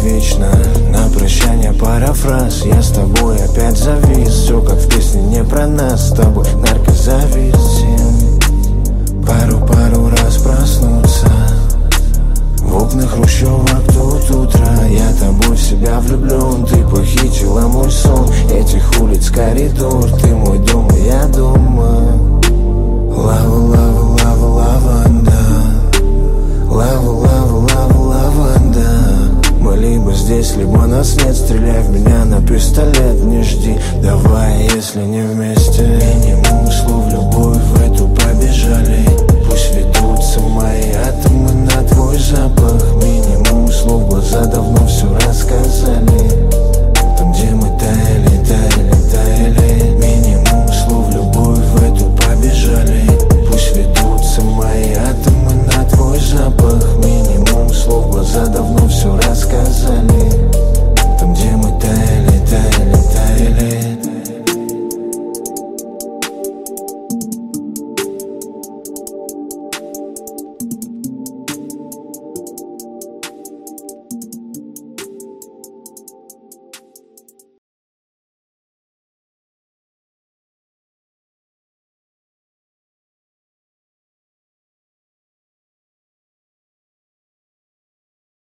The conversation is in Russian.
вечно. На прощание пара фраз: я с тобой опять завис. Все как в песне не про нас, с тобой наркозависим. Пару раз проснуться в окнах хрущевок тут утро. Я тобой в себя влюблен, ты похитила мой сон. Этих улиц коридор, ты мой дом, и я дома. Лава, лава, лава, лаванда.